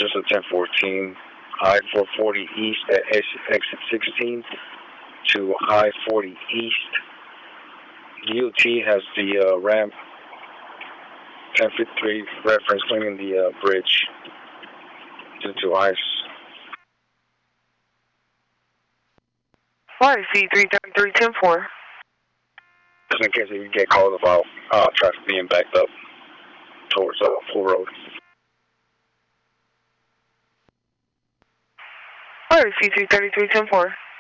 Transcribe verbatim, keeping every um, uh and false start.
Just a ten fourteen. I four forty east at exit sixteen to I forty east. D O T has the uh, ramp ten fifty-three reference cleaning the uh, bridge due to ice. Y C three thirty-three ten four. Just in case you get called about uh, traffic being backed up towards uh, Full Road. Y C three thirty-three ten four.